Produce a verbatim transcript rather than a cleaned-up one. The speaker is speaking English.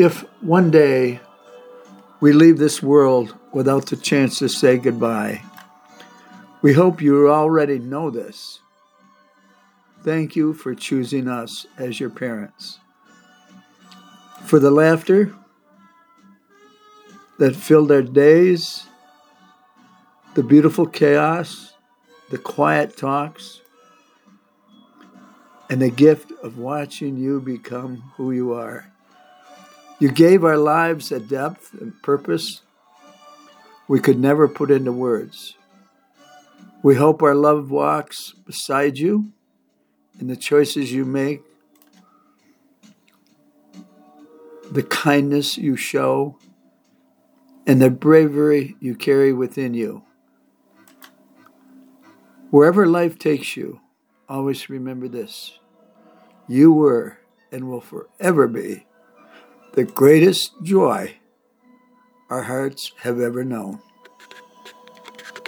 If one day we leave this world without the chance to say goodbye, we hope you already know this. Thank you for choosing us as your parents. For the laughter that filled our days, the beautiful chaos, the quiet talks, and the gift of watching you become who you are. You gave our lives a depth and purpose we could never put into words. We hope our love walks beside you in the choices you make, the kindness you show, and the bravery you carry within you. Wherever life takes you, always remember this. You were and will forever be the greatest joy our hearts have ever known.